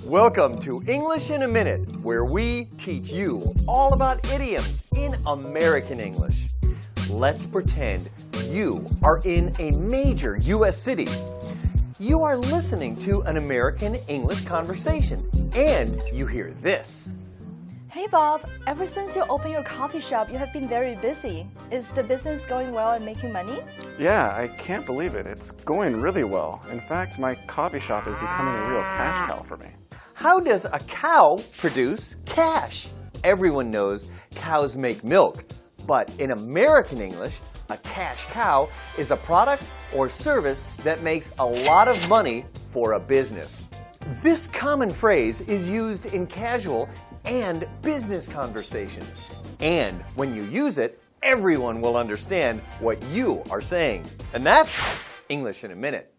Welcome to English in a Minute, where we teach you all about idioms in American English. Let's pretend you are in a major U.S. city. You are listening to an American English conversation, and you hear this. Hey Bob, ever since you opened your coffee shop, you have been very busy. Is the business going well and making money? Yeah, I can't believe it. It's going really well. In fact, my coffee shop is becoming a real cash cow for me. How does a cow produce cash? Everyone knows cows make milk, but in American English, a cash cow is a product or service that makes a lot of money for a business. This common phrase is used in casual and business conversations. And when you use it, everyone will understand what you are saying. And that's English in a Minute.